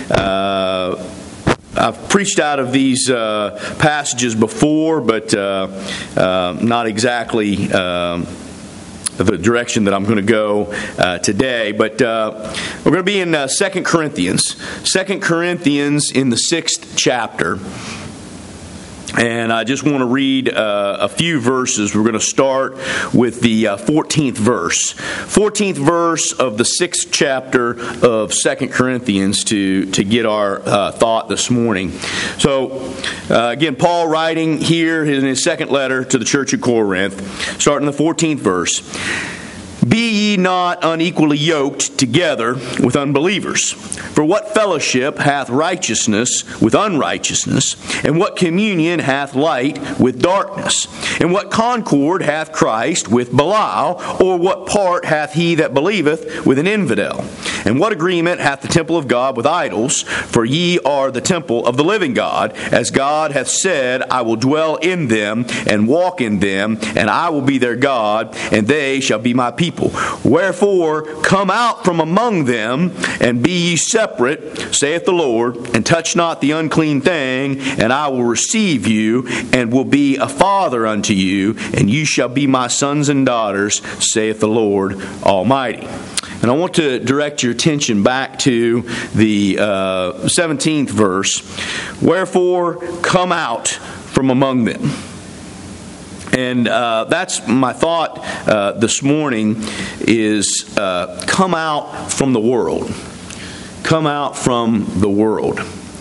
I've preached out of these passages before, but not exactly the direction that I'm going to go today. But we're going to be in 2 Corinthians. 2 Corinthians in the 6th chapter. And I just want to read a few verses. We're going to start with the 14th verse. 14th verse of the 6th chapter of 2 Corinthians to get our thought this morning. So, again, Paul writing here in his second letter to the church of Corinth, starting the 14th verse. Be ye not unequally yoked together with unbelievers. For what fellowship hath righteousness with unrighteousness? And what communion hath light with darkness? And what concord hath Christ with Belial? Or what part hath he that believeth with an infidel? And what agreement hath the temple of God with idols? For ye are the temple of the living God. As God hath said, I will dwell in them and walk in them, and I will be their God, and they shall be my people. Wherefore, come out from among them, and be ye separate, saith the Lord, and touch not the unclean thing, and I will receive you, and will be a father unto you, and you shall be my sons and daughters, saith the Lord Almighty. And I want to direct your attention back to the 17th verse. Wherefore, come out from among them. And that's my thought this morning is come out from the world. Come out from the world.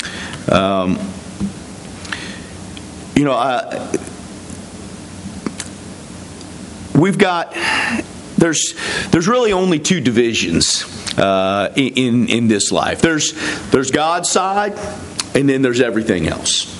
We've got, there's really only two divisions in this life. There's God's side, and then there's everything else.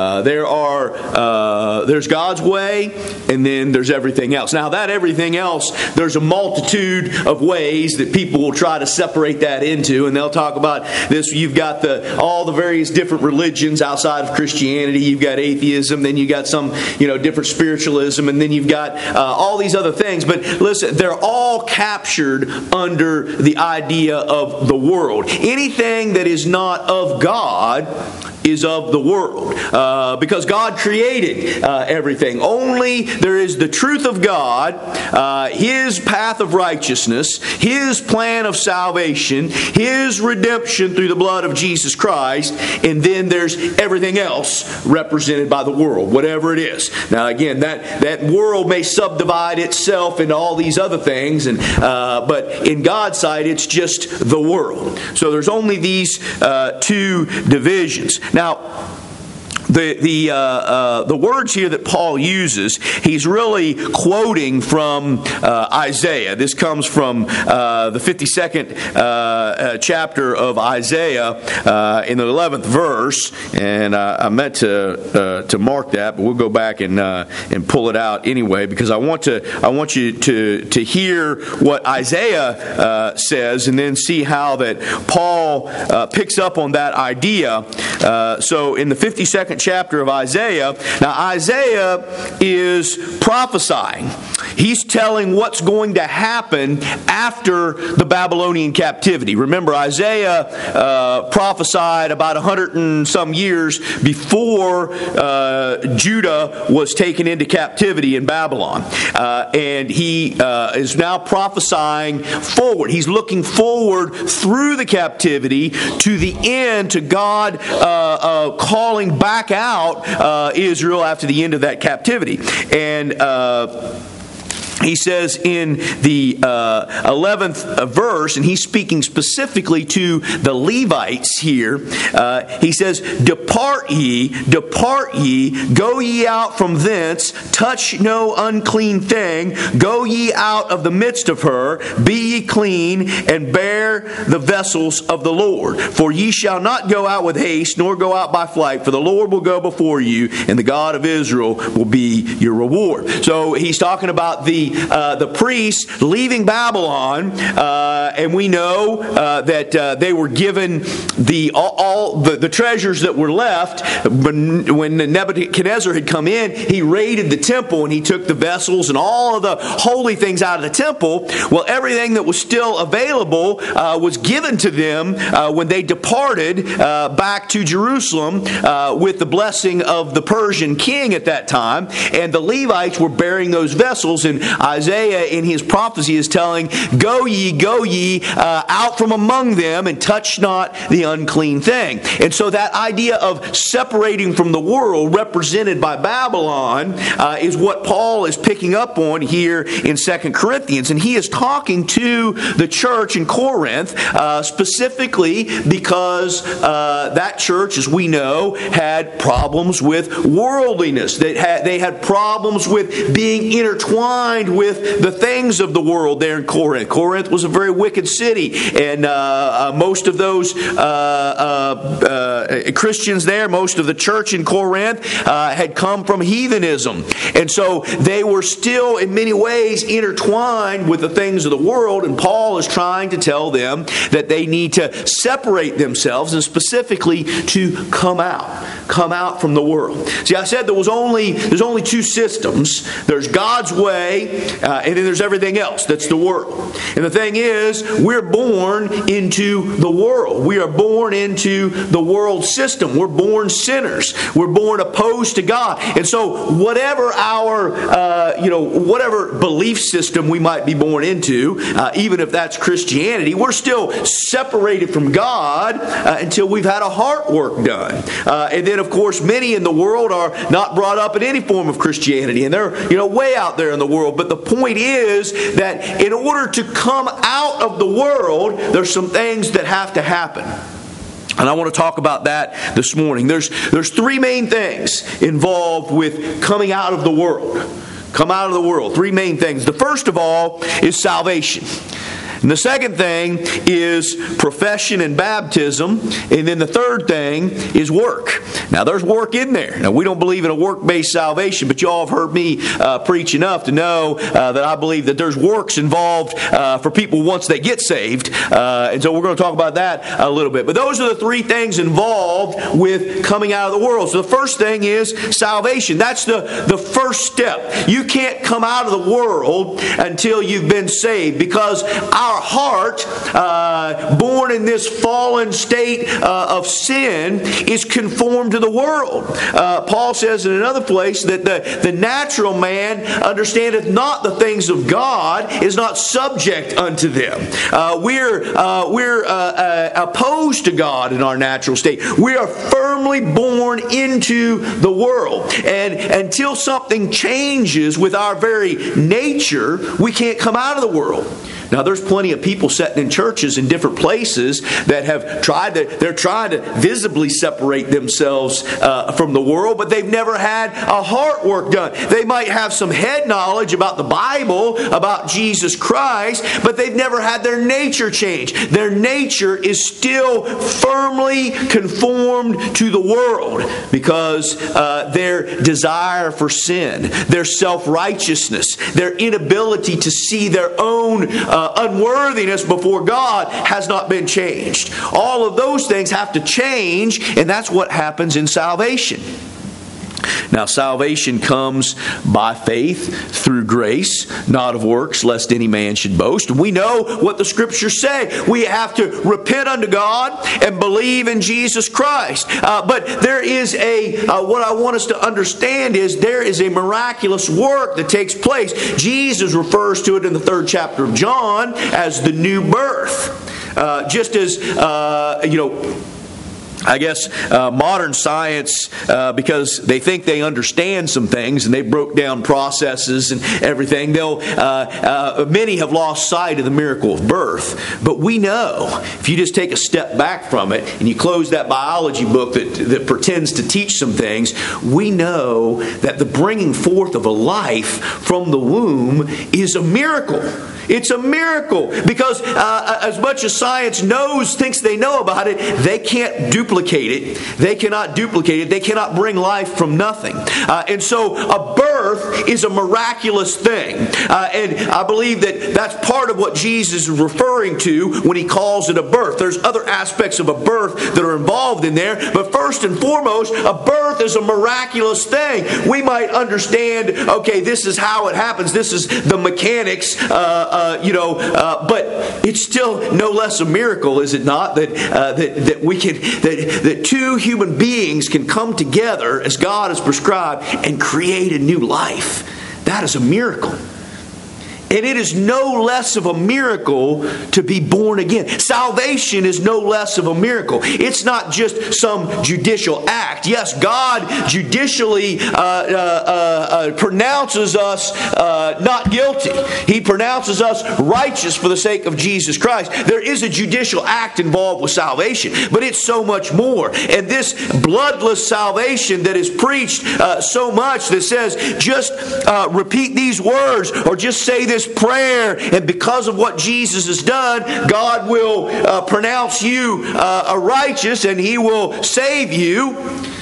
There's God's way, and then there's everything else. Now, that everything else, there's a multitude of ways that people will try to separate that into, and they'll talk about this. You've got all the various different religions outside of Christianity. You've got atheism, then you got some, different spiritualism, and then you've got all these other things. But listen, they're all captured under the idea of the world. Anything that is not of God is of the world. Because God created everything. Only there is the truth of God, His path of righteousness, His plan of salvation, His redemption through the blood of Jesus Christ, and then there's everything else represented by the world, whatever it is. Now again, that world may subdivide itself into all these other things, but in God's sight, it's just the world. So there's only these two divisions. Now, the words here that Paul uses, he's really quoting from Isaiah. This comes from the 52nd chapter of Isaiah in the 11th verse, and I meant to mark that, but we'll go back and pull it out anyway, because I want you to hear what Isaiah says, and then see how that Paul picks up on that idea. So in the 52nd chapter of Isaiah, now Isaiah is prophesying. He's telling what's going to happen after the Babylonian captivity. Remember, Isaiah prophesied about 100 and some years before Judah was taken into captivity in Babylon. And he is now prophesying forward. He's looking forward through the captivity to the end, to God calling back out Israel after the end of that captivity. And he says in the 11th verse, and he's speaking specifically to the Levites here, he says, Depart ye, go ye out from thence, touch no unclean thing, go ye out of the midst of her, be ye clean, and bear the vessels of the Lord. For ye shall not go out with haste, nor go out by flight, for the Lord will go before you, and the God of Israel will be your reward. So he's talking about the the priests leaving Babylon, and we know that they were given all the treasures that were left. When Nebuchadnezzar had come in, he raided the temple and he took the vessels and all of the holy things out of the temple. Well, everything that was still available was given to them when they departed back to Jerusalem with the blessing of the Persian king at that time. And the Levites were bearing those vessels, and Isaiah in his prophecy is telling, go ye out from among them and touch not the unclean thing. And so that idea of separating from the world represented by Babylon is what Paul is picking up on here in 2 Corinthians. And he is talking to the church in Corinth specifically because that church, as we know, had problems with worldliness. They had problems with being intertwined with the things of the world there in Corinth. Corinth was a very wicked city, and most of those Christians there, most of the church in Corinth had come from heathenism. And so they were still in many ways intertwined with the things of the world, and Paul is trying to tell them that they need to separate themselves, and specifically to come out from the world. See, I said there's only two systems. There's God's way, and then there's everything else. That's the world. And the thing is, we're born into the world. We are born into the world system. We're born sinners. We're born opposed to God. And so whatever our, whatever belief system we might be born into, even if that's Christianity, we're still separated from God until we've had a heart work done. And then, of course, many in the world are not brought up in any form of Christianity, and they're way out there in the world. But the point is that in order to come out of the world, there's some things that have to happen. And I want to talk about that this morning. There's three main things involved with coming out of the world. Come out of the world. Three main things. The first of all is salvation. And the second thing is profession and baptism. And then the third thing is work. Now, there's work in there. Now, we don't believe in a work-based salvation, but you all have heard me preach enough to know that I believe that there's works involved for people once they get saved. And so we're going to talk about that a little bit. But those are the three things involved with coming out of the world. So the first thing is salvation. That's the first step. You can't come out of the world until you've been saved, because our heart, born in this fallen state of sin, is conformed to the world. Paul says in another place that the natural man understandeth not the things of God, is not subject unto them. We're opposed to God in our natural state. We are firmly born into the world. And until something changes with our very nature, we can't come out of the world. Now, there's plenty of people sitting in churches in different places that have tried to visibly separate themselves from the world, but they've never had a heart work done. They might have some head knowledge about the Bible, about Jesus Christ, but they've never had their nature change. Their nature is still firmly conformed to the world because their desire for sin, their self-righteousness, their inability to see their own unworthiness before God has not been changed. All of those things have to change, and that's what happens in salvation. Now, salvation comes by faith through grace, not of works, lest any man should boast. And we know what the Scriptures say. We have to repent unto God and believe in Jesus Christ. But there is what I want us to understand is there is a miraculous work that takes place. Jesus refers to it in the 3rd chapter of John as the new birth. Just as, I guess modern science, because they think they understand some things and they broke down processes and everything, many have lost sight of the miracle of birth. But we know, if you just take a step back from it and you close that biology book that pretends to teach some things, we know that the bringing forth of a life from the womb is a miracle. It's a miracle because as much as science thinks they know about it, they can't duplicate it. They cannot duplicate it. They cannot bring life from nothing. And so a birth is a miraculous thing. And I believe that that's part of what Jesus is referring to when he calls it a birth. There's other aspects of a birth that are involved in there, but first and foremost, a birth is a miraculous thing. We might understand, okay, this is how it happens. This is the mechanics, but it's still no less a miracle, is it not? That two human beings can come together as God has prescribed and create a new life. That is a miracle. And it is no less of a miracle to be born again. Salvation is no less of a miracle. It's not just some judicial act. Yes, God judicially pronounces us not guilty. He pronounces us righteous for the sake of Jesus Christ. There is a judicial act involved with salvation, but it's so much more. And this bloodless salvation that is preached so much that says just repeat these words or just say this prayer, and because of what Jesus has done, God will pronounce you righteous and He will save you.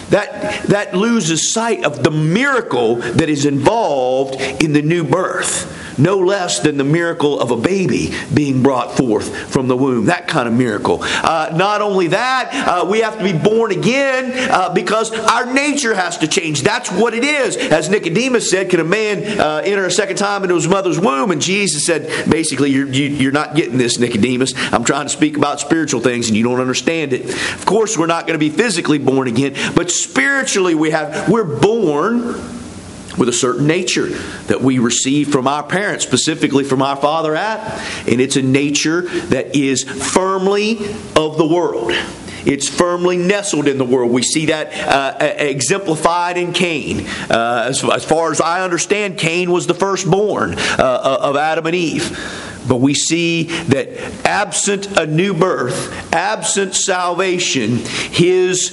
That loses sight of the miracle that is involved in the new birth. No less than the miracle of a baby being brought forth from the womb. That kind of miracle. Not only that, we have to be born again because our nature has to change. That's what it is. As Nicodemus said, can a man enter a second time into his mother's womb? And Jesus said, basically, you're not getting this, Nicodemus. I'm trying to speak about spiritual things and you don't understand it. Of course, we're not going to be physically born again, but spiritually we're born with a certain nature that we receive from our parents, specifically from our father Adam. And it's a nature that is firmly of the world. It's firmly nestled in the world. We see that exemplified in Cain. As far as I understand, Cain was the firstborn of Adam and Eve. But we see that absent a new birth, absent salvation, his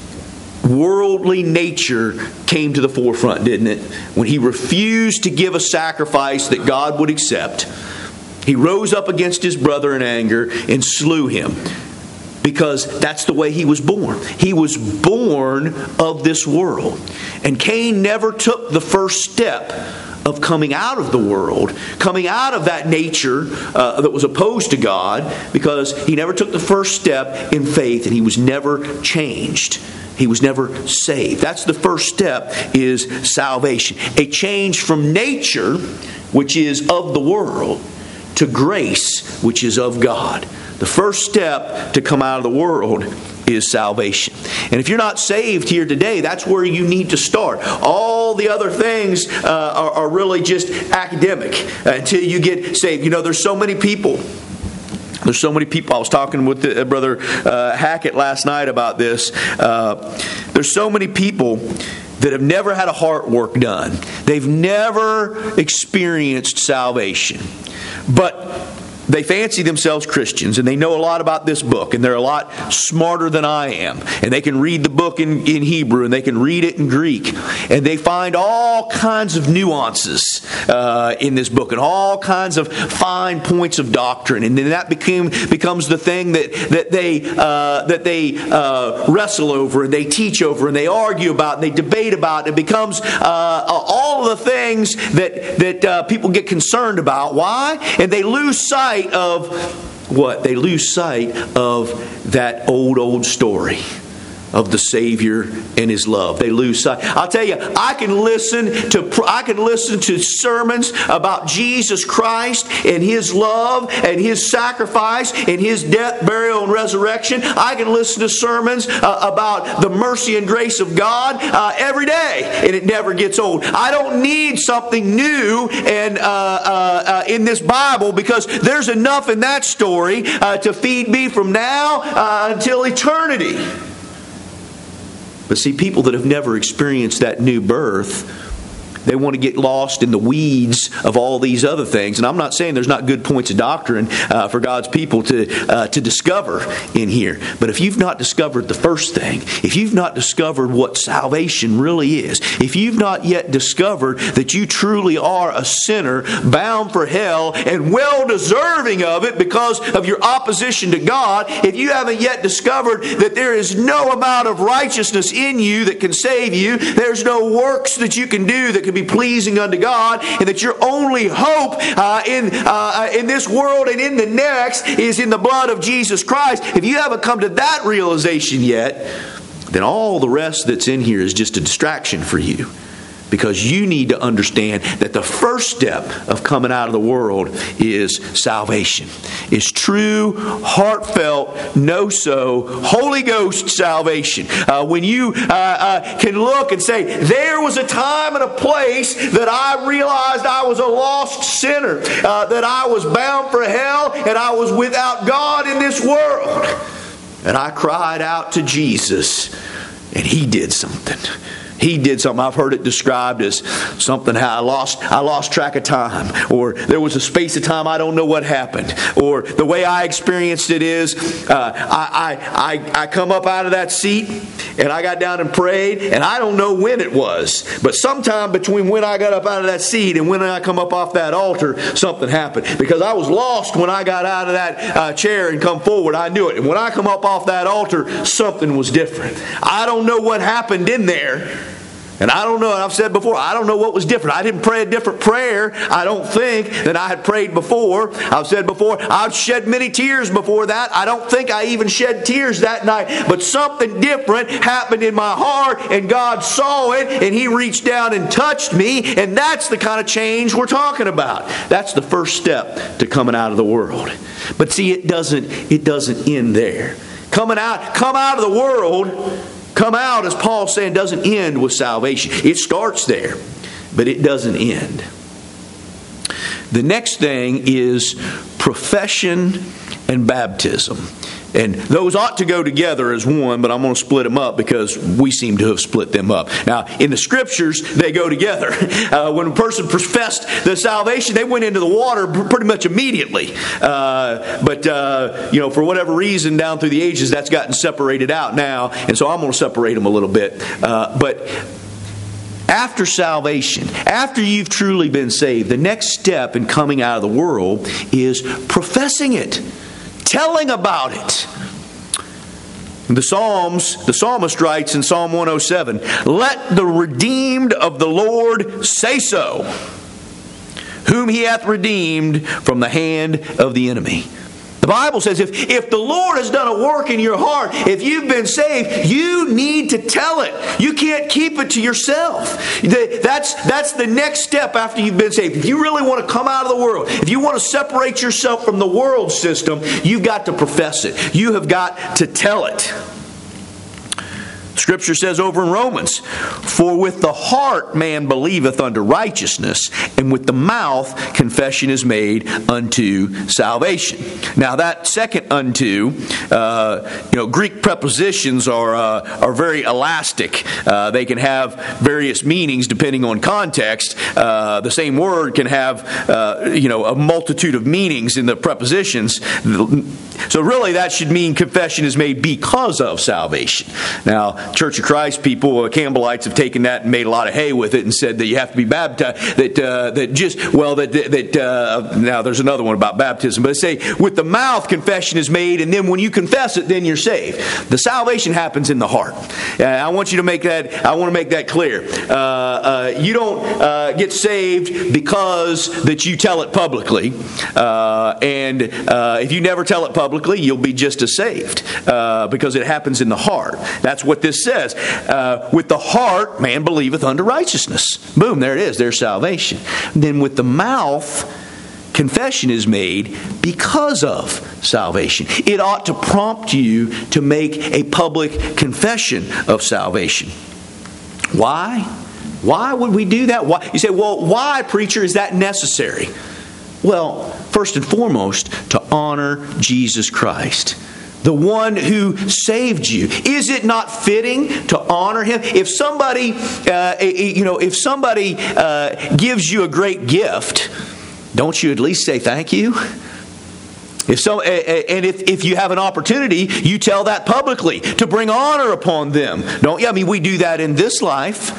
worldly nature came to the forefront, didn't it? When he refused to give a sacrifice that God would accept, he rose up against his brother in anger and slew him. Because that's the way he was born. He was born of this world. And Cain never took the first step of coming out of the world, coming out of that nature that was opposed to God, because he never took the first step in faith and he was never changed. He was never saved. That's the first step, is salvation. A change from nature, which is of the world, to grace, which is of God. The first step to come out of the world is salvation. And if you're not saved here today, that's where you need to start. All the other things are really just academic until you get saved. You know, there's so many people. I was talking with Brother Hackett last night about this. There's so many people that have never had a heart work done. They've never experienced salvation. But they fancy themselves Christians, and they know a lot about this book, and they're a lot smarter than I am. And they can read the book in Hebrew, and they can read it in Greek. And they find all kinds of nuances in this book, and all kinds of fine points of doctrine. And then that becomes the thing that they wrestle over, and they teach over, and they argue about, and they debate about. It becomes all of the things that people get concerned about. Why? And they lose sight of what? They lose sight of that old story of the Savior and His love. They lose sight. I'll tell you, I can listen to sermons about Jesus Christ and His love and His sacrifice and His death, burial, and resurrection. I can listen to sermons about the mercy and grace of God every day, and it never gets old. I don't need something new and in this Bible, because there's enough in that story to feed me from now until eternity. But see, people that have never experienced that new birth They want to get lost in the weeds of all these other things. And I'm not saying there's not good points of doctrine for God's people to discover in here. But if you've not discovered the first thing, if you've not discovered what salvation really is, if you've not yet discovered that you truly are a sinner bound for hell and well deserving of it because of your opposition to God, if you haven't yet discovered that there is no amount of righteousness in you that can save you, there's no works that you can do that can be pleasing unto God, and that your only hope in this world and in the next is in the blood of Jesus Christ, if you haven't come to that realization yet, then all the rest that's in here is just a distraction for you. Because you need to understand that the first step of coming out of the world is salvation. It's true, heartfelt, no-so, Holy Ghost salvation. When you can look and say, there was a time and a place that I realized I was a lost sinner, that I was bound for hell, and I was without God in this world. And I cried out to Jesus, and He did something. He did something. I've heard it described as something how I lost track of time, or there was a space of time I don't know what happened, or the way I experienced it is I come up out of that seat and I got down and prayed, and I don't know when it was, but sometime between when I got up out of that seat and when I come up off that altar, something happened, because I was lost when I got out of that chair and come forward. I knew it, and when I come up off that altar, something was different. I don't know what happened in there. And I don't know, and I've said before, I don't know what was different. I didn't pray a different prayer, I don't think, than I had prayed before. I've said before, I've shed many tears before that. I don't think I even shed tears that night. But something different happened in my heart, and God saw it, and He reached down and touched me. And that's the kind of change we're talking about. That's the first step to coming out of the world. But see, it doesn't end there. Come out of the world. Come out, as Paul's saying, doesn't end with salvation. It starts there, but it doesn't end. The next thing is profession and baptism. And those ought to go together as one, but I'm going to split them up because we seem to have split them up. Now, in the Scriptures, they go together. When a person professed the salvation, they went into the water pretty much immediately. But for whatever reason, down through the ages, that's gotten separated out now. And so I'm going to separate them a little bit. But after salvation, after you've truly been saved, the next step in coming out of the world is professing it. Telling about it. The psalmist writes in Psalm 107, "Let the redeemed of the Lord say so, whom He hath redeemed from the hand of the enemy." The Bible says if the Lord has done a work in your heart, if you've been saved, you need to tell it. You can't keep it to yourself. That's the next step after you've been saved. If you really want to come out of the world, if you want to separate yourself from the world system, you've got to profess it. You have got to tell it. Scripture says over in Romans, "For with the heart man believeth unto righteousness, and with the mouth confession is made unto salvation." Now that second "unto," Greek prepositions are very elastic. They can have various meanings depending on context. The same word can have a multitude of meanings in the prepositions. So really that should mean confession is made because of salvation. Now, Church of Christ people, Campbellites, have taken that and made a lot of hay with it and said that you have to be baptized. Now there's another one about baptism, but they say with the mouth confession is made, and then when you confess it, then you're saved. The salvation happens in the heart. I want to make that clear. You don't get saved because that you tell it publicly, and if you never tell it publicly, you'll be just as saved because it happens in the heart. That's what this says. With the heart, man believeth unto righteousness. Boom, there it is. There's salvation. Then with the mouth, confession is made because of salvation. It ought to prompt you to make a public confession of salvation. Why? Why would we do that? Why? You say, well, why, preacher, is that necessary? Well, first and foremost, to honor Jesus Christ. the one who saved you. Is it not fitting to honor him? If somebody, gives you a great gift, don't you at least say thank you? If you have an opportunity, you tell that publicly to bring honor upon them, don't you? I mean, we do that in this life.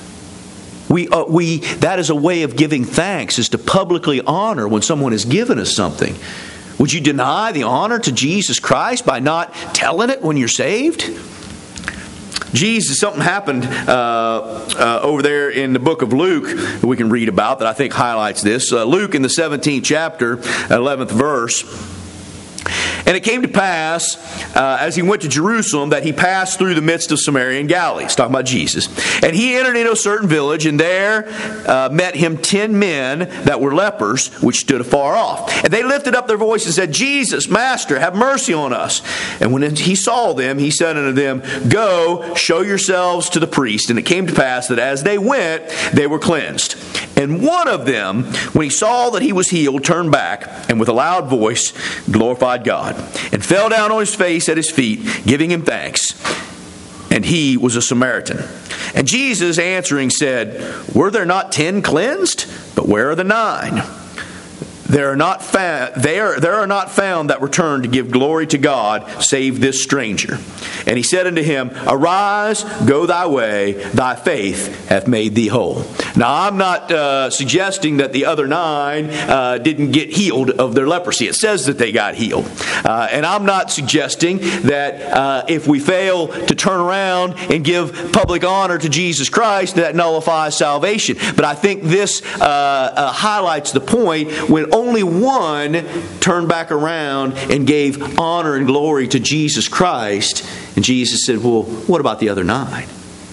That is a way of giving thanks, is to publicly honor when someone has given us something. Would you deny the honor to Jesus Christ by not telling it when you're saved? Something happened over there in the book of Luke that we can read about that I think highlights this. Luke in the 17th chapter, 11th verse. And it came to pass, as he went to Jerusalem, that he passed through the midst of Samaria and Galilee. It's talking about Jesus. And he entered into a certain village, and there met him 10 men that were lepers, which stood afar off. And they lifted up their voice and said, Jesus, Master, have mercy on us. And when he saw them, he said unto them, Go, show yourselves to the priest. And it came to pass that as they went, they were cleansed. And one of them, when he saw that he was healed, turned back, and with a loud voice glorified God, and fell down on his face at his feet, giving him thanks. And he was a Samaritan. And Jesus answering said, Were there not 10 cleansed? But where are the 9? There are not found that return to give glory to God, save this stranger. And he said unto him, Arise, go thy way, thy faith hath made thee whole. Now, I'm not suggesting that the other 9 didn't get healed of their leprosy. It says that they got healed. And I'm not suggesting that if we fail to turn around and give public honor to Jesus Christ, that nullifies salvation. But I think this highlights the point when only one turned back around and gave honor and glory to Jesus Christ. And Jesus said, well, what about the other 9?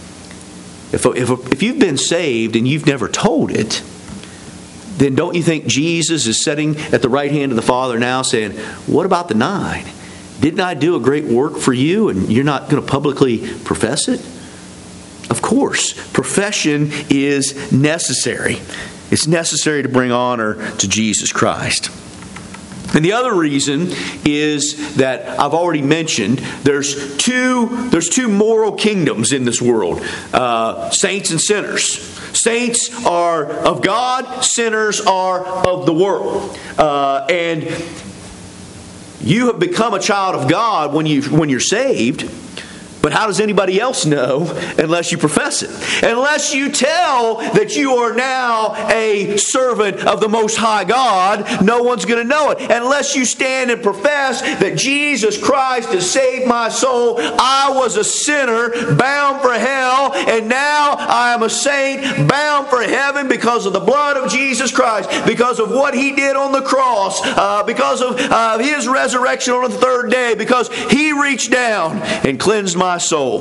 If you've been saved and you've never told it, then don't you think Jesus is sitting at the right hand of the Father now saying, what about the 9? Didn't I do a great work for you and you're not going to publicly profess it? Of course, profession is necessary. It's necessary to bring honor to Jesus Christ. And the other reason is that I've already mentioned there's two moral kingdoms in this world, saints and sinners. Saints are of God, sinners are of the world. And you have become a child of God when you're saved. But how does anybody else know unless you profess it? Unless you tell that you are now a servant of the Most High God, no one's going to know it. Unless you stand and profess that Jesus Christ has saved my soul, I was a sinner bound for hell, and now I am a saint bound for heaven because of the blood of Jesus Christ, because of what He did on the cross, because of His resurrection on the third day, because He reached down and cleansed my soul.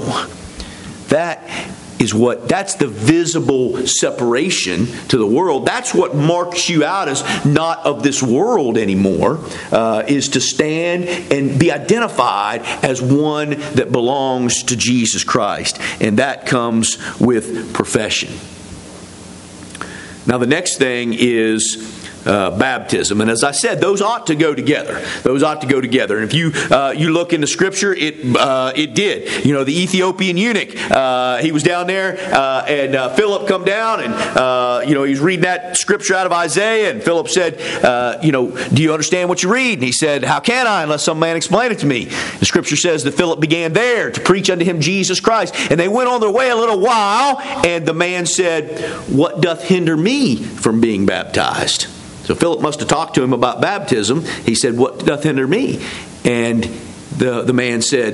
That's the visible separation to the world. That's what marks you out as not of this world anymore, is to stand and be identified as one that belongs to Jesus Christ. And that comes with profession. Now the next thing is baptism. And as I said, those ought to go together. Those ought to go together. And if you look into Scripture, it did. You know, the Ethiopian eunuch, he was down there, and Philip come down, and he's reading that Scripture out of Isaiah, and Philip said, do you understand what you read? And he said, how can I unless some man explain it to me? The Scripture says that Philip began there to preach unto him Jesus Christ. And they went on their way a little while, and the man said, what doth hinder me from being baptized? So Philip must have talked to him about baptism. He said, what doth hinder me? And the man said,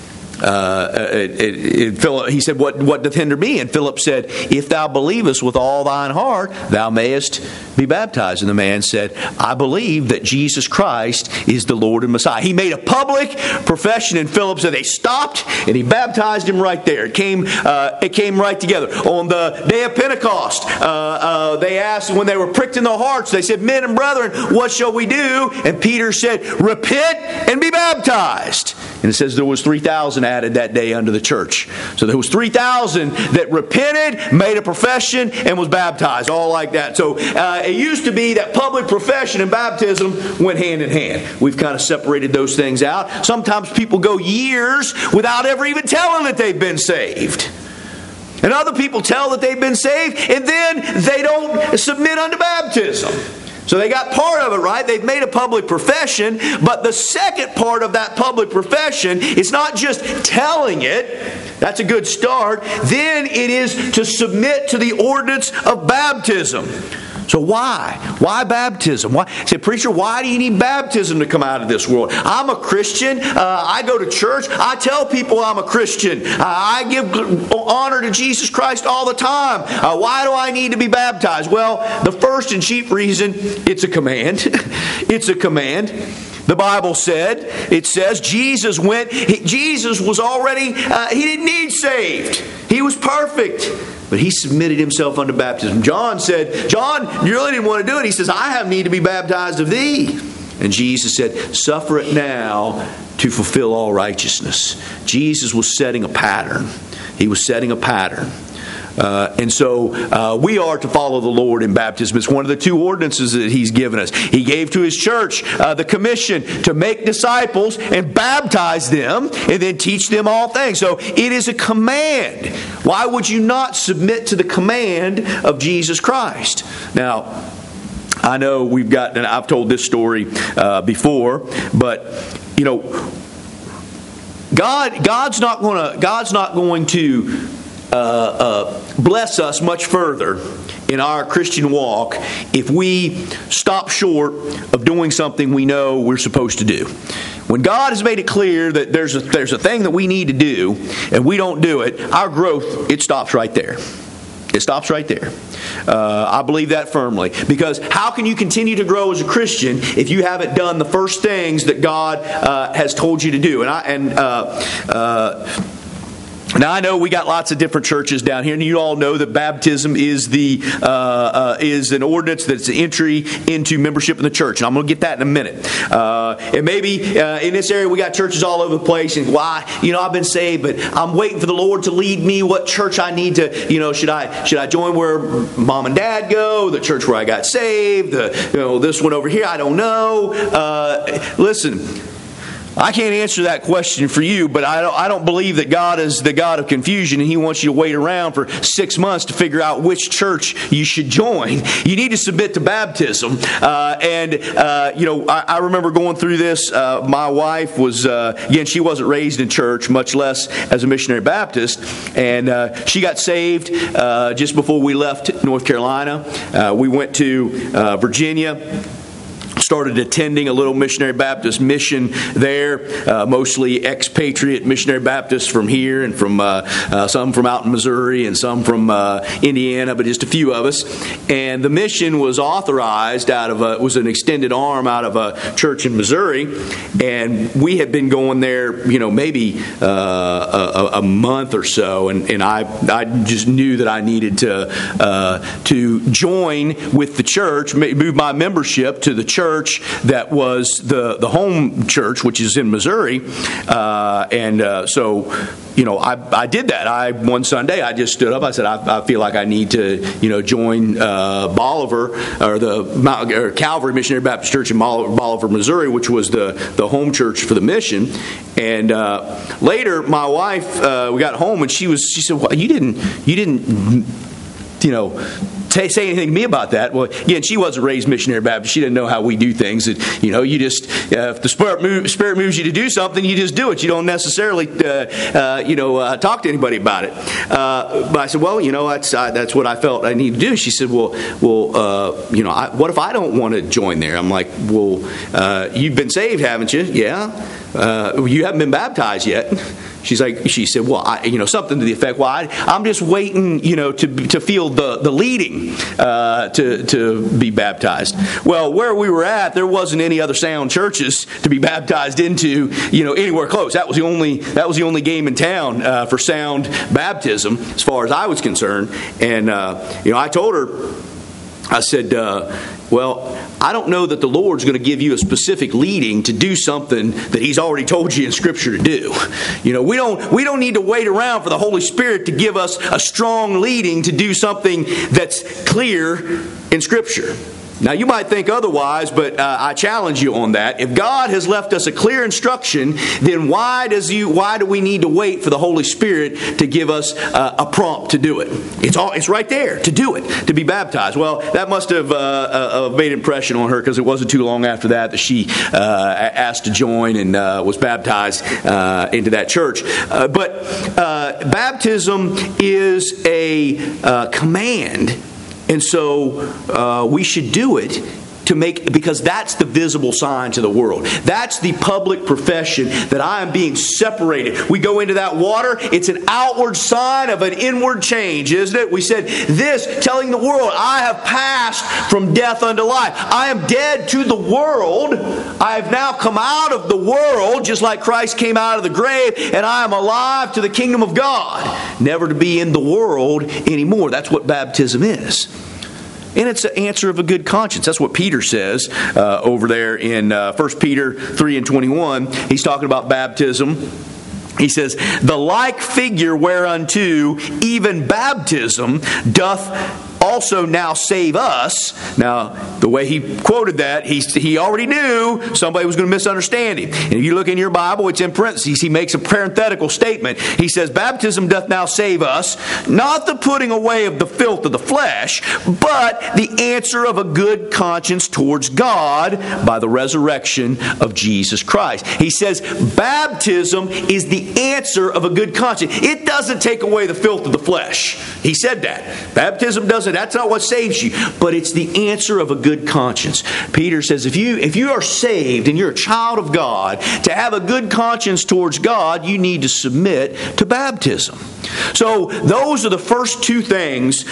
he said, what doth hinder me? And Philip said, if thou believest with all thine heart, thou mayest be baptized. And the man said, I believe that Jesus Christ is the Lord and Messiah. He made a public profession, and Philip said they stopped, and he baptized him right there. It came right together. On the day of Pentecost, they asked, when they were pricked in their hearts, they said, men and brethren, what shall we do? And Peter said, repent and be baptized. And it says there was 3,000 added that day unto the church. So there was 3,000 that repented, made a profession, and was baptized, all like that. So it used to be that public profession and baptism went hand in hand. We've kind of separated those things out. Sometimes people go years without ever even telling that they've been saved. And other people tell that they've been saved, and then they don't submit unto baptism. So they got part of it right. They've made a public profession, but the second part of that public profession is not just telling it. That's a good start. Then it is to submit to the ordinance of baptism. So why? Why baptism? Why? Say, preacher, why do you need baptism to come out of this world? I'm a Christian. I go to church. I tell people I'm a Christian. I give honor to Jesus Christ all the time. Why do I need to be baptized? Well, the first and chief reason, it's a command. It's a command. The Bible said, it says, Jesus was already, he didn't need saved. He was perfect. But he submitted himself unto baptism. John said, John, you really didn't want to do it. He says, I have need to be baptized of thee. And Jesus said, suffer it now to fulfill all righteousness. Jesus was setting a pattern. He was setting a pattern. And so we are to follow the Lord in baptism. It's one of the two ordinances that He's given us. He gave to His church the commission to make disciples and baptize them and then teach them all things. So it is a command. Why would you not submit to the command of Jesus Christ? Now, I know and I've told this story before, but you know, God's not going to bless us much further in our Christian walk if we stop short of doing something we know we're supposed to do. When God has made it clear that there's a thing that we need to do and we don't do it, our growth, it stops right there. It stops right there. I believe that firmly. Because how can you continue to grow as a Christian if you haven't done the first things that God has told you to do? Now I know we got lots of different churches down here, and you all know that baptism is is an ordinance that's entry into membership in the church. And I'm going to get that in a minute. And maybe in this area we got churches all over the place, and I've been saved, but I'm waiting for the Lord to lead me what church I need to. Should I join where mom and dad go? The church where I got saved? This one over here? I don't know. Listen. I can't answer that question for you, but I don't believe that God is the God of confusion and He wants you to wait around for 6 months to figure out which church you should join. You need to submit to baptism. I remember going through this. My wife was, she wasn't raised in church, much less as a missionary Baptist, and she got saved just before we left North Carolina. We went to Virginia. Started attending a little missionary Baptist mission there, mostly expatriate missionary Baptists from here and from some from out in Missouri and some from Indiana, but just a few of us. And the mission was authorized was an extended arm out of a church in Missouri, and we had been going there, maybe a month or so, and I just knew that I needed to join with the church, move my membership to the church that was the home church, which is in Missouri, so I did that. One Sunday I just stood up. I said I feel like I need to join Bolivar or Calvary Missionary Baptist Church in Bolivar, Missouri, which was the home church for the mission. And later my wife, we got home and she said, well, you didn't say anything to me about that. Well, again, she wasn't raised missionary Baptist. She didn't know how we do things. You just if the Spirit moves you to do something, you just do it. You don't necessarily talk to anybody about it. But I said, well, that's what I felt I need to do. She said, well, what if I don't want to join there? I'm like, well, you've been saved, haven't you? Yeah. You haven't been baptized yet. She said, well, something to the effect, well, I'm just waiting, to feel the leading to be baptized. Well, where we were at, there wasn't any other sound churches to be baptized into, anywhere close. That was the only game in town for sound baptism, as far as I was concerned. And I told her, I said, well, I don't know that the Lord's going to give you a specific leading to do something that He's already told you in Scripture to do. We don't need to wait around for the Holy Spirit to give us a strong leading to do something that's clear in Scripture. Now, you might think otherwise, but I challenge you on that. If God has left us a clear instruction, then why do we need to wait for the Holy Spirit to give us a prompt to do it? It's right there to do it, to be baptized. Well, that must have made an impression on her, because it wasn't too long after that she asked to join and was baptized into that church. But baptism is a command. And so we should do it because that's the visible sign to the world. That's the public profession that I am being separated. We go into that water, it's an outward sign of an inward change, isn't it? We said this, telling the world, I have passed from death unto life. I am dead to the world. I have now come out of the world, just like Christ came out of the grave, and I am alive to the kingdom of God, never to be in the world anymore. That's what baptism is. And it's an answer of a good conscience. That's what Peter says over there in 1 Peter 3 and 21. He's talking about baptism. He says, the like figure whereunto even baptism doth also now save us. Now, the way he quoted that, he already knew somebody was going to misunderstand him. And if you look in your Bible, it's in parentheses. He makes a parenthetical statement. He says, baptism doth now save us, not the putting away of the filth of the flesh, but the answer of a good conscience towards God by the resurrection of Jesus Christ. He says, baptism is the answer of a good conscience. It doesn't take away the filth of the flesh. He said that. Baptism doesn't. That's not what saves you. But it's the answer of a good conscience. Peter says, if you are saved and you're a child of God, to have a good conscience towards God, you need to submit to baptism. So those are the first three things.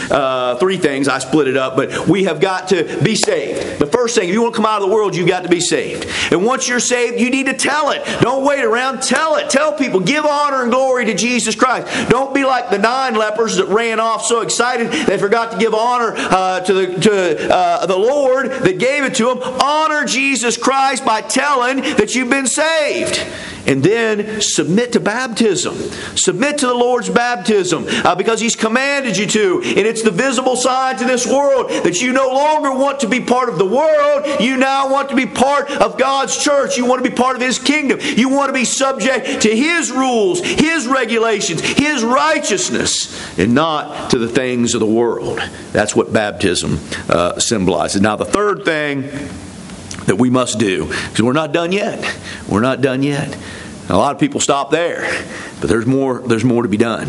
I split it up, but we have got to be saved. The first thing, if you want to come out of the world, you've got to be saved. And once you're saved, you need to tell it. Don't wait around. Tell it. Tell people. Give honor and glory to Jesus Christ. Don't be like the 9 lepers that ran off so excited they forgot to give honor to the Lord that gave it to them. Honor Jesus Christ by telling that you've been saved. And then submit to baptism. Submit to the Lord's baptism because He's commanded you to. And it's the visible sign to this world that you no longer want to be part of the world. You now want to be part of God's church. You want to be part of His kingdom. You want to be subject to His rules, His regulations, His righteousness, and not to the things of the world. That's what baptism symbolizes. Now, the third thing that we must do, because we're not done yet. We're not done yet. A lot of people stop there, but there's more to be done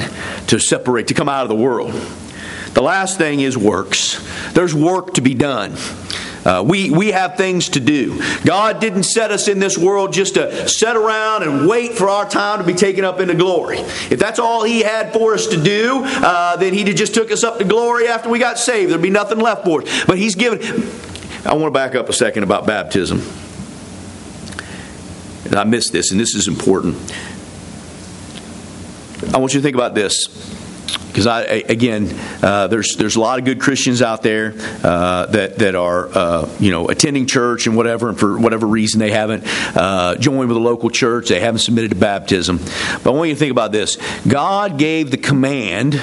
to come out of the world. The last thing is works. There's work to be done. We have things to do. God didn't set us in this world just to sit around and wait for our time to be taken up into glory. If that's all He had for us to do, then He'd have just took us up to glory after we got saved. There'd be nothing left for us. But He's given... I want to back up a second about baptism. And I missed this, and this is important. I want you to think about this. Because there's a lot of good Christians out there that are attending church and whatever, and for whatever reason they haven't joined with a local church, they haven't submitted to baptism. But I want you to think about this: God gave the command,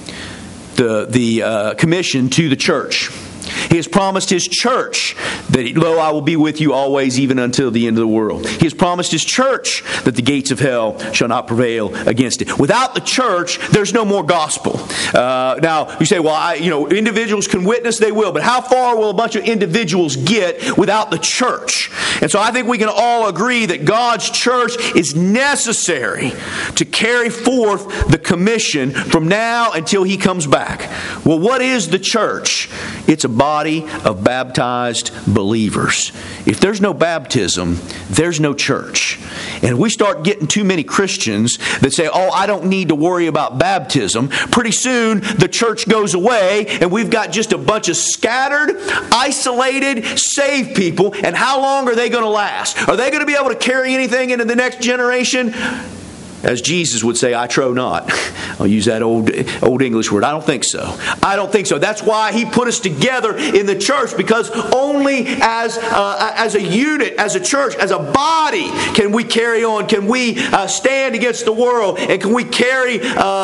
the commission to the church. He has promised His church that, lo, I will be with you always, even until the end of the world. He has promised His church that the gates of hell shall not prevail against it. Without the church, there's no more gospel. Now, you say, well, individuals can witness, they will. But how far will a bunch of individuals get without the church? And so I think we can all agree that God's church is necessary to carry forth the commission from now until He comes back. Well, what is the church? It's a body of baptized believers. If there's no baptism, there's no church. And if we start getting too many Christians that say, oh, I don't need to worry about baptism, pretty soon the church goes away and we've got just a bunch of scattered, isolated, saved people. And how long are they going to last? Are they going to be able to carry anything into the next generation? As Jesus would say, I trow not. I'll use that old English word. I don't think so. I don't think so. That's why He put us together in the church, because only as a unit, as a church, as a body, can we carry on. Can we stand against the world, and can we carry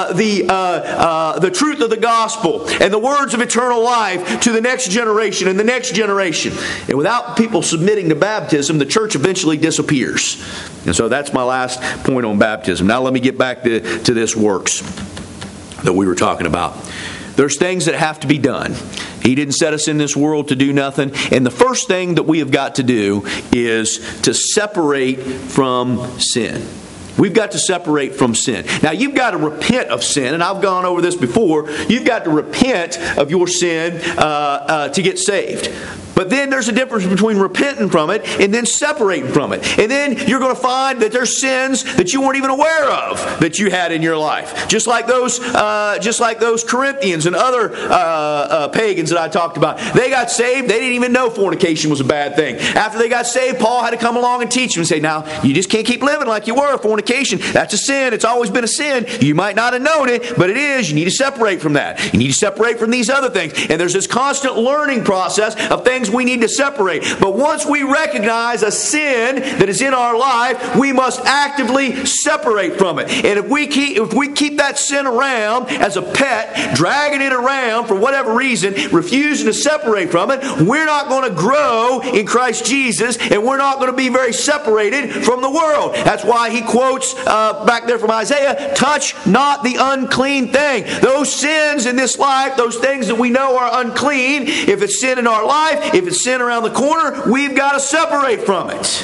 the truth of the gospel and the words of eternal life to the next generation and the next generation. And without people submitting to baptism, the church eventually disappears. And so that's my last point on baptism. Now let me get back to this works that we were talking about. There's things that have to be done. He didn't set us in this world to do nothing. And the first thing that we have got to do is to separate from sin. We've got to separate from sin. Now, you've got to repent of sin, and I've gone over this before. You've got to repent of your sin to get saved. But then there's a difference between repenting from it and then separating from it. And then you're going to find that there's sins that you weren't even aware of that you had in your life. Just like those Corinthians and other pagans that I talked about. They got saved. They didn't even know fornication was a bad thing. After they got saved, Paul had to come along and teach them and say, now, you just can't keep living like you were. Fornication, that's a sin. It's always been a sin. You might not have known it, but it is. You need to separate from that. You need to separate from these other things. And there's this constant learning process of things we need to separate. But once we recognize a sin that is in our life, we must actively separate from it. And if we keep that sin around as a pet, dragging it around for whatever reason, refusing to separate from it, we're not going to grow in Christ Jesus, and we're not going to be very separated from the world. That's why he quotes back there from Isaiah, touch not the unclean thing. Those sins in this life, those things that we know are unclean, if it's sin in our life, if it's sin around the corner, we've got to separate from it.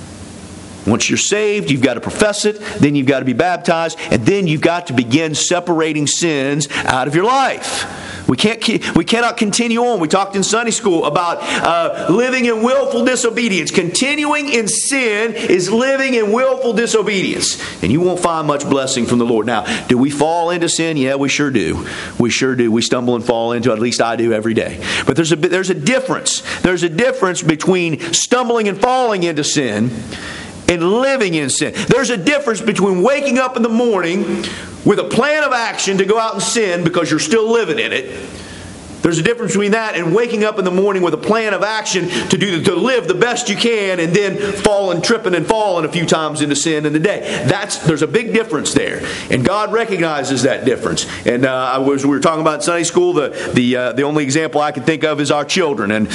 Once you're saved, you've got to profess it, then you've got to be baptized, and then you've got to begin separating sins out of your life. We cannot continue on. We talked in Sunday school about living in willful disobedience. Continuing in sin is living in willful disobedience. And you won't find much blessing from the Lord. Now, do we fall into sin? Yeah, we sure do. We sure do. We stumble and fall into it. At least I do every day. But there's a difference. There's a difference between stumbling and falling into sin and living in sin. There's a difference between waking up in the morning with a plan of action to go out and sin because you're still living in it. There's a difference between that and waking up in the morning with a plan of action to live the best you can and then tripping and falling a few times into sin in the day. There's a big difference there. And God recognizes that difference. And we were talking about in Sunday school, the only example I can think of is our children. And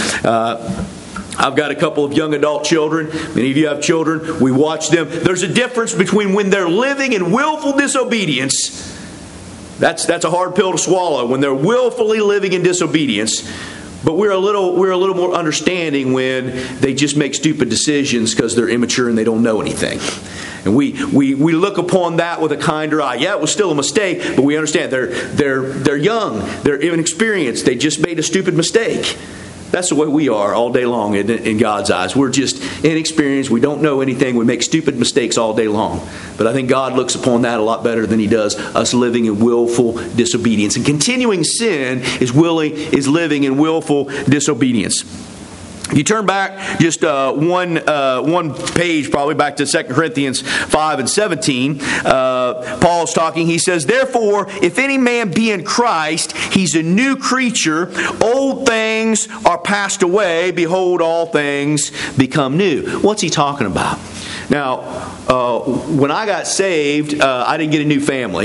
I've got a couple of young adult children. Many of you have children. We watch them. There's a difference between when they're living in willful disobedience. That's a hard pill to swallow when they're willfully living in disobedience. But we're a little more understanding when they just make stupid decisions because they're immature and they don't know anything. And we look upon that with a kinder eye. Yeah, it was still a mistake, but we understand they're young, they're inexperienced. They just made a stupid mistake. That's the way we are all day long in God's eyes. We're just inexperienced. We don't know anything. We make stupid mistakes all day long. But I think God looks upon that a lot better than He does us living in willful disobedience. And continuing sin is living in willful disobedience. If you turn back just one page, probably back to 2 Corinthians 5 and 17, Paul's talking. He says, therefore, if any man be in Christ, he's a new creature. Old things are passed away. Behold, all things become new. What's he talking about? Now, when I got saved, I didn't get a new family.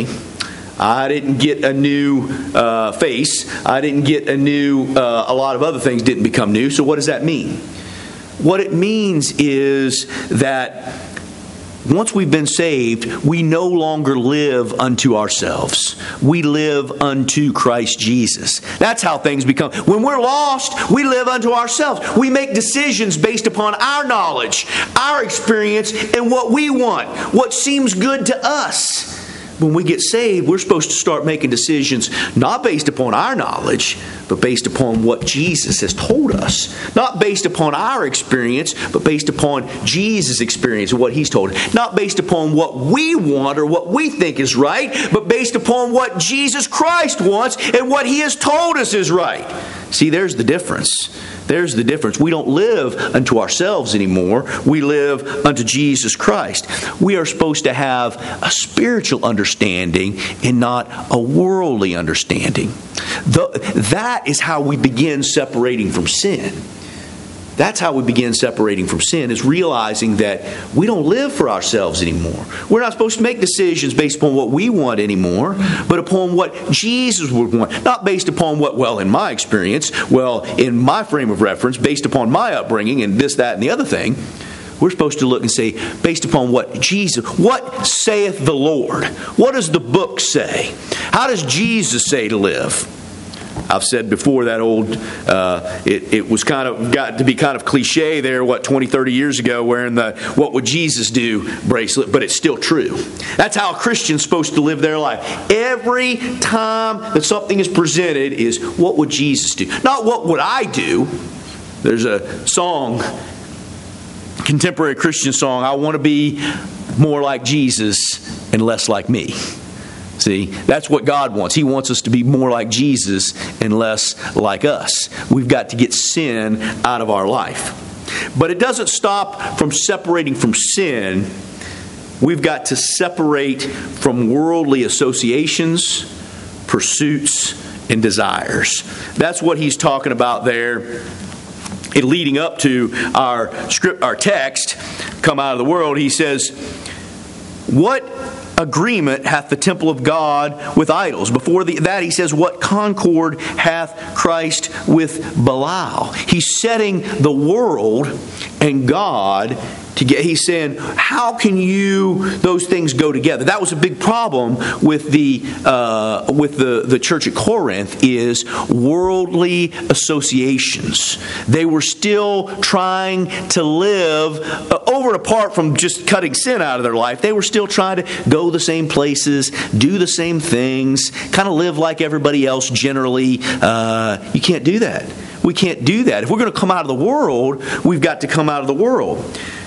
I didn't get a new face. I didn't get a lot of other things didn't become new. So what does that mean? What it means is that once we've been saved, we no longer live unto ourselves. We live unto Christ Jesus. That's how things become. When we're lost, we live unto ourselves. We make decisions based upon our knowledge, our experience, and what we want, what seems good to us. When we get saved, we're supposed to start making decisions not based upon our knowledge, but based upon what Jesus has told us. Not based upon our experience, but based upon Jesus' experience and what He's told us. Not based upon what we want or what we think is right, but based upon what Jesus Christ wants and what He has told us is right. See, there's the difference. There's the difference. We don't live unto ourselves anymore. We live unto Jesus Christ. We are supposed to have a spiritual understanding and not a worldly understanding. That is how we begin separating from sin. That's how we begin separating from sin, is realizing that we don't live for ourselves anymore. We're not supposed to make decisions based upon what we want anymore, but upon what Jesus would want. Not based upon what, well, in my experience, well, in my frame of reference, based upon my upbringing and this, that, and the other thing. We're supposed to look and say, based upon what saith the Lord? What does the book say? How does Jesus say to live? I've said before that old, it was got to be kind of cliche there, 20, 30 years ago, wearing the "What would Jesus do" bracelet, but it's still true. That's how a Christian's supposed to live their life. Every time that something is presented is, what would Jesus do? Not what would I do. There's a song, contemporary Christian song, I want to be more like Jesus and less like me. See, that's what God wants. He wants us to be more like Jesus and less like us. We've got to get sin out of our life. But it doesn't stop from separating from sin. We've got to separate from worldly associations, pursuits, and desires. That's what he's talking about there. And leading up to our text, come out of the world, he says, what agreement hath the temple of God with idols? Before that, he says, what concord hath Christ with Belial? He's setting the world and God together. He's saying, how can those things go together? That was a big problem with the church at Corinth, is worldly associations. They were still trying to live over and apart from just cutting sin out of their life. They were still trying to go the same places, do the same things, kind of live like everybody else generally. You can't do that. We can't do that. If we're going to come out of the world, we've got to come out of the world.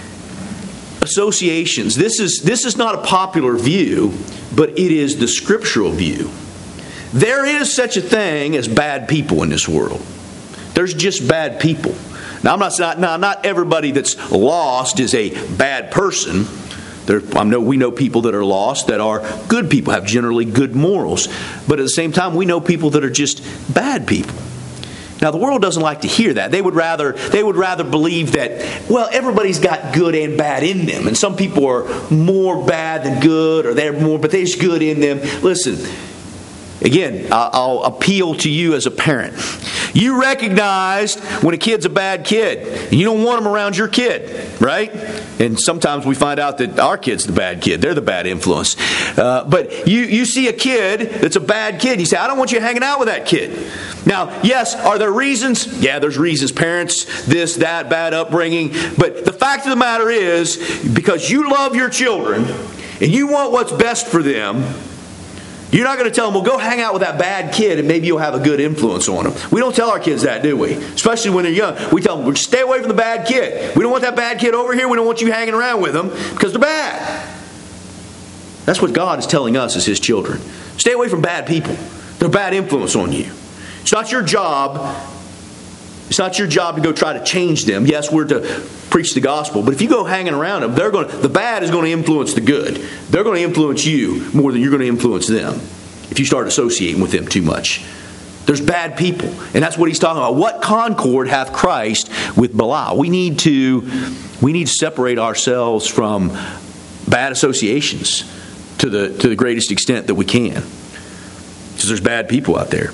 Associations. This is not a popular view, but it is the scriptural view. There is such a thing as bad people in this world. There's just bad people. Now, not everybody that's lost is a bad person. We know people that are lost that are good people, have generally good morals. But at the same time, we know people that are just bad people. Now, the world doesn't like to hear that. They would rather believe that, well, everybody's got good and bad in them. And some people are more bad than good, or but there's good in them. Listen, again, I'll appeal to you as a parent. You recognize when a kid's a bad kid, and you don't want them around your kid, right? And sometimes we find out that our kid's the bad kid. They're the bad influence. But you see a kid that's a bad kid. You say, I don't want you hanging out with that kid. Now, yes, are there reasons? Yeah, there's reasons. Parents, this, that, bad upbringing. But the fact of the matter is, because you love your children and you want what's best for them, you're not going to tell them, well, go hang out with that bad kid and maybe you'll have a good influence on them. We don't tell our kids that, do we? Especially when they're young. We tell them, well, stay away from the bad kid. We don't want that bad kid over here. We don't want you hanging around with them because they're bad. That's what God is telling us as His children. Stay away from bad people. They're a bad influence on you. It's not your job. It's not your job to go try to change them. Yes, we're to preach the gospel, but if you go hanging around them, the bad is going to influence the good. They're going to influence you more than you're going to influence them if you start associating with them too much. There's bad people, and that's what he's talking about. What concord hath Christ with Belial? We need to separate ourselves from bad associations to the greatest extent that we can, because there's bad people out there.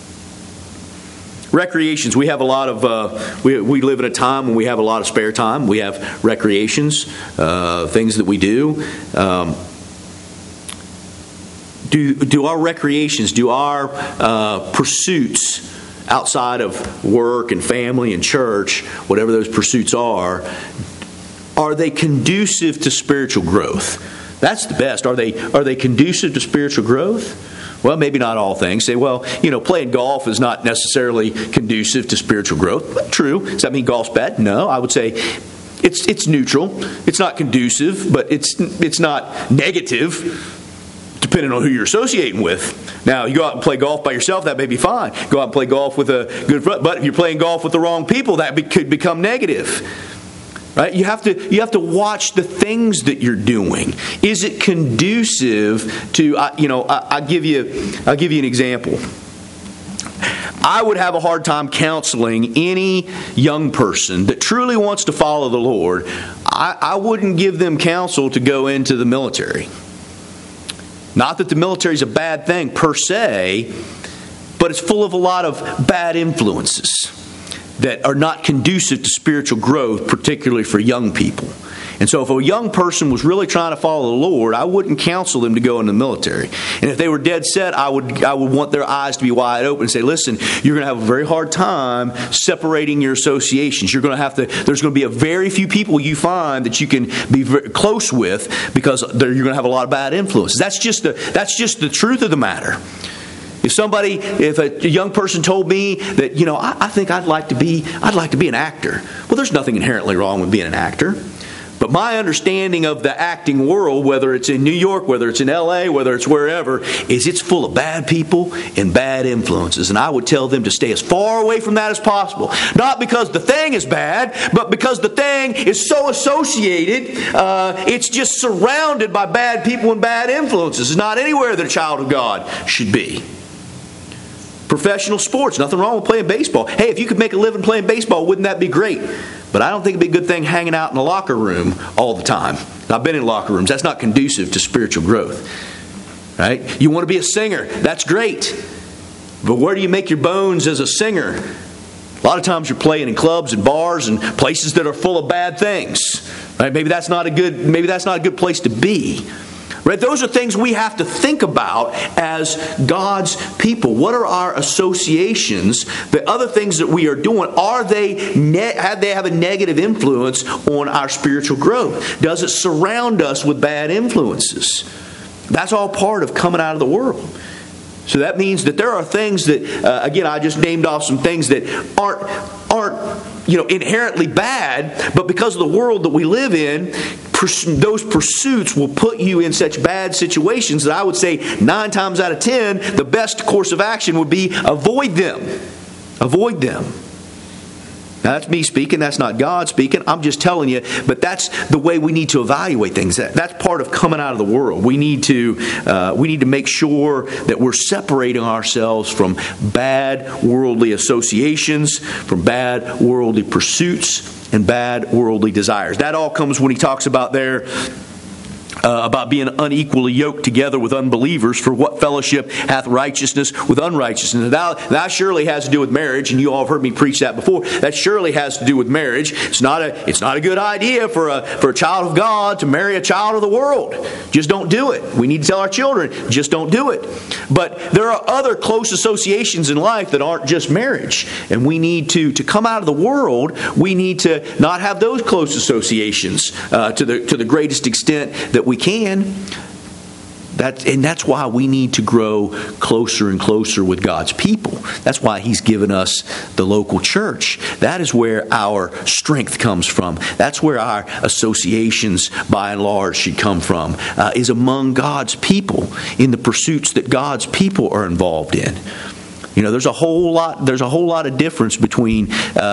Recreations. We have a lot of, we live in a time when we have a lot of spare time. We have recreations, things that we do. Do our recreations, do our pursuits outside of work and family and church, whatever those pursuits are they conducive to spiritual growth? That's the best. Are they conducive to spiritual growth? Well, maybe not all things. Say, well, playing golf is not necessarily conducive to spiritual growth. But true. Does that mean golf's bad? No, I would say it's neutral. It's not conducive, but it's not negative depending on who you're associating with. Now, you go out and play golf by yourself, that may be fine. Go out and play golf with a good friend. But if you're playing golf with the wrong people, that could become negative. Right? You have to watch the things that you're doing. Is it conducive to? I'll give you an example. I would have a hard time counseling any young person that truly wants to follow the Lord. I wouldn't give them counsel to go into the military. Not that the military is a bad thing per se, but it's full of a lot of bad influences that are not conducive to spiritual growth, particularly for young people. And so if a young person was really trying to follow the Lord, I wouldn't counsel them to go in the military. And if they were dead set, I would want their eyes to be wide open and say, listen, you're going to have a very hard time separating your associations. There's going to be a very few people you find that you can be very close with because you're going to have a lot of bad influences. That's just the truth of the matter. If a young person told me that, I think I'd like to be an actor. Well, there's nothing inherently wrong with being an actor. But my understanding of the acting world, whether it's in New York, whether it's in LA, whether it's wherever, is it's full of bad people and bad influences. And I would tell them to stay as far away from that as possible. Not because the thing is bad, but because the thing is so associated, it's just surrounded by bad people and bad influences. It's not anywhere that a child of God should be. Professional sports, nothing wrong with playing baseball. Hey, if you could make a living playing baseball, wouldn't that be great? But I don't think it'd be a good thing hanging out in the locker room all the time. I've been in locker rooms. That's not conducive to spiritual growth. Right? You want to be a singer. That's great. But where do you make your bones as a singer? A lot of times you're playing in clubs and bars and places that are full of bad things. Right? Maybe that's not a good place to be. Right? Those are things we have to think about as God's people. What are our associations? The other things that we are doing, have they have a negative influence on our spiritual growth? Does it surround us with bad influences? That's all part of coming out of the world. So that means that there are things that, again, I just named off some things that aren't inherently bad, but because of the world that we live in, those pursuits will put you in such bad situations that I would say 9 times out of 10, the best course of action would be avoid them. Avoid them. Now that's me speaking, that's not God speaking. I'm just telling you, but that's the way we need to evaluate things. That's part of coming out of the world. We need to make sure that we're separating ourselves from bad worldly associations, from bad worldly pursuits, and bad worldly desires. That all comes when he talks about there about being unequally yoked together with unbelievers. For what fellowship hath righteousness with unrighteousness? Now, that surely has to do with marriage, and you all have heard me preach that before. That surely has to do with marriage. It's not a good idea for a child of God to marry a child of the world. Just don't do it. We need to tell our children, just don't do it. But there are other close associations in life that aren't just marriage, and we need to come out of the world. We need to not have those close associations to the greatest extent that we can. That's why we need to grow closer and closer with God's people. That's why He's given us the local church. That is where our strength comes from. That's where our associations, by and large, should come from, is among God's people, in the pursuits that God's people are involved in. There's a whole lot of difference between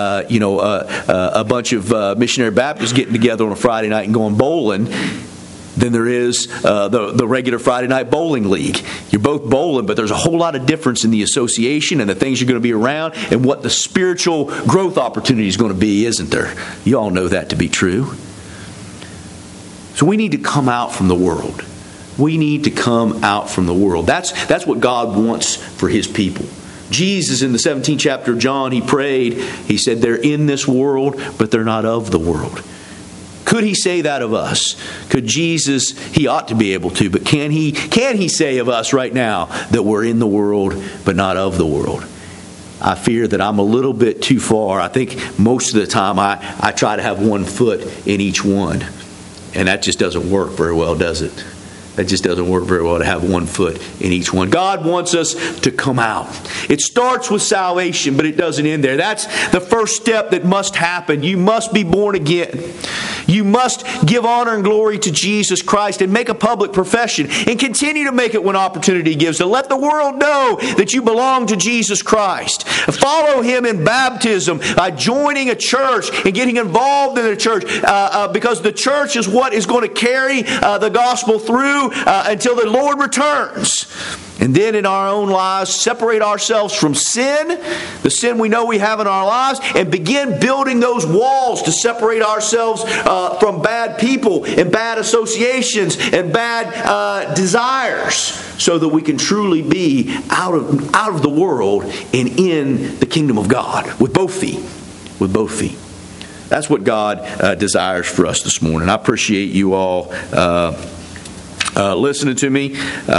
a bunch of missionary Baptists getting together on a Friday night and going bowling than there is the regular Friday night bowling league. You're both bowling, but there's a whole lot of difference in the association and the things you're going to be around and what the spiritual growth opportunity is going to be, isn't there? You all know that to be true. So we need to come out from the world. We need to come out from the world. That's what God wants for His people. Jesus, in the 17th chapter of John, He prayed. He said, they're in this world, but they're not of the world. Could He say that of us? Could Jesus, He ought to be able to, but can He say of us right now that we're in the world but not of the world? I fear that I'm a little bit too far. I think most of the time I try to have one foot in each one. And that just doesn't work very well, does it? That just doesn't work very well to have one foot in each one. God wants us to come out. It starts with salvation, but it doesn't end there. That's the first step that must happen. You must be born again. You must give honor and glory to Jesus Christ and make a public profession and continue to make it when opportunity gives to let the world know that you belong to Jesus Christ. Follow Him in baptism by joining a church and getting involved in the church because the church is what is going to carry the gospel through until the Lord returns. And then in our own lives, separate ourselves from sin, the sin we know we have in our lives, and begin building those walls to separate ourselves from bad people and bad associations and bad desires, so that we can truly be out of the world and in the kingdom of God with both feet. With both feet. That's what God desires for us this morning. I appreciate you all listening to me.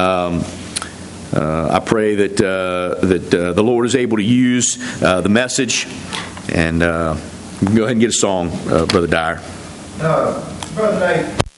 I pray that the Lord is able to use the message. And go ahead and get a song, Brother Dyer. Brother Nate.